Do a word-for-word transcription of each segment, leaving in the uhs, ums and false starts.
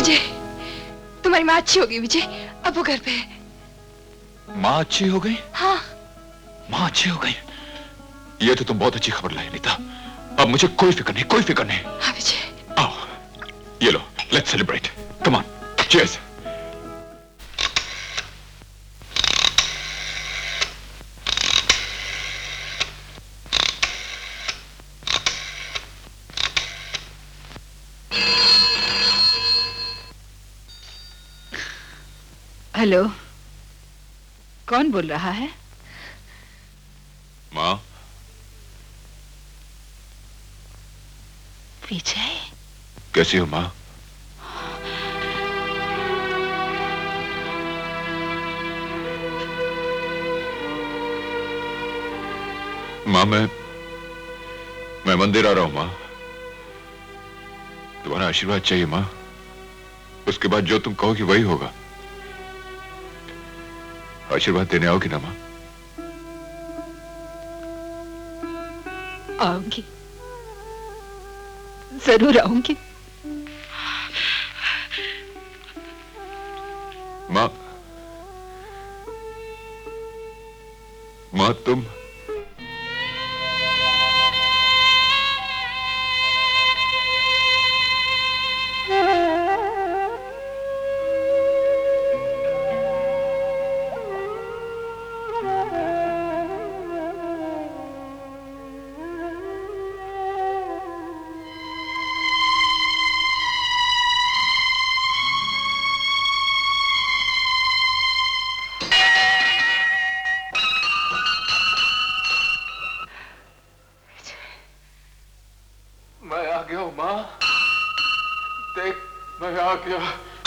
विजय, तुम्हारी माँ अच्छी होगी विजय, अब वो घर पे है। माँ अच्छी हो गई? हाँ। माँ अच्छी हो गई? ये तो तुम बहुत अच्छी खबर लाई नीता। अब मुझे कोई फिक्र नहीं, कोई फिक्र नहीं। हाँ विजय। आओ, ये लो, let's celebrate. Come on, cheers. Hello, कौन बोल रहा है? माँ। विजय। कैसी हो माँ? माँ मैं मैं मंदिर आ रहा हूं माँ। तुम्हारा आशीर्वाद चाहिए माँ। उसके बाद जो तुम कहोगी वही होगा। आशीर्वाद देने आओगी ना माँ? आऊंगी, जरूर आऊंगी। माँ, माँ तुम मैं आ गया हूं माँ। देख, मैं आ गया।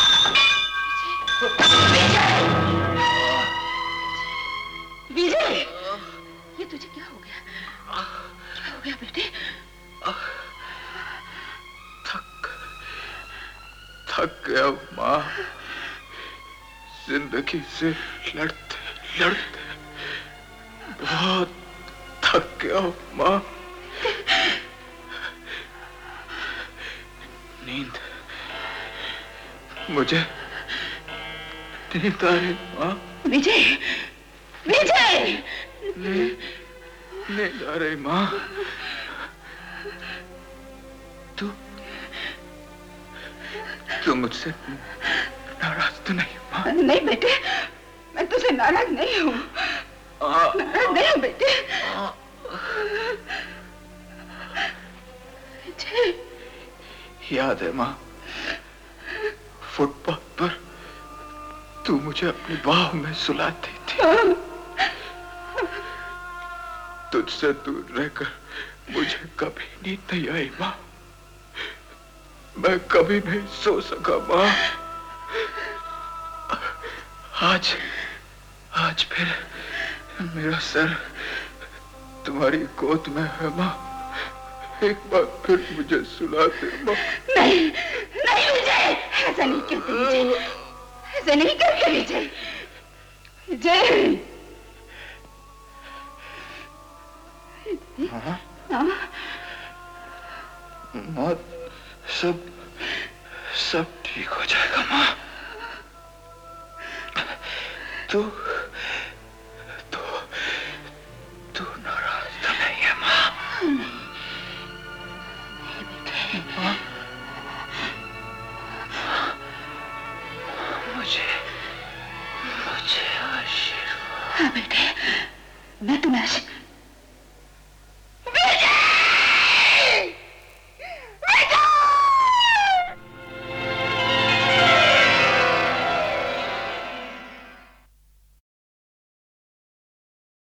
विजय, ये तुझे क्या हो गया? क्या हो गया बेटे? थक थक गया माँ। जिंदगी से लड़ते लड़ते बहुत थक गया माँ। नींद, मुझे नींद आ रही माँ। विजय, विजय, नींद नींद आ रही माँ। तू तू मुझसे नाराज तो नहीं माँ? नहीं बेटे, मैं तुझसे नाराज नहीं हूँ। नाराज नहीं हूँ बेटे। विजय, याद है माँ, फुटपाथ पर तू मुझे अपनी बाह में सुलाती थी। तुझसे दूर रहकर मुझे कभी नींद नहीं आई माँ। मैं कभी नहीं सो सका माँ। आज आज फिर मेरा सर तुम्हारी गोद में है माँ। एक बार फिर मुझे सुला दे माँ। नहीं, नहीं विजय, ऐसा नहीं करते विजय, ऐसा नहीं करते विजय। विजय। हाँ? हाँ? माँ, सब सब ठीक हो जाएगा माँ। तू तू तू नाराज तो नहीं है माँ? माँ, मुझे मुझे आशीर्वाद। हाँ बेटे, मैं तुम्हें आशीर्वाद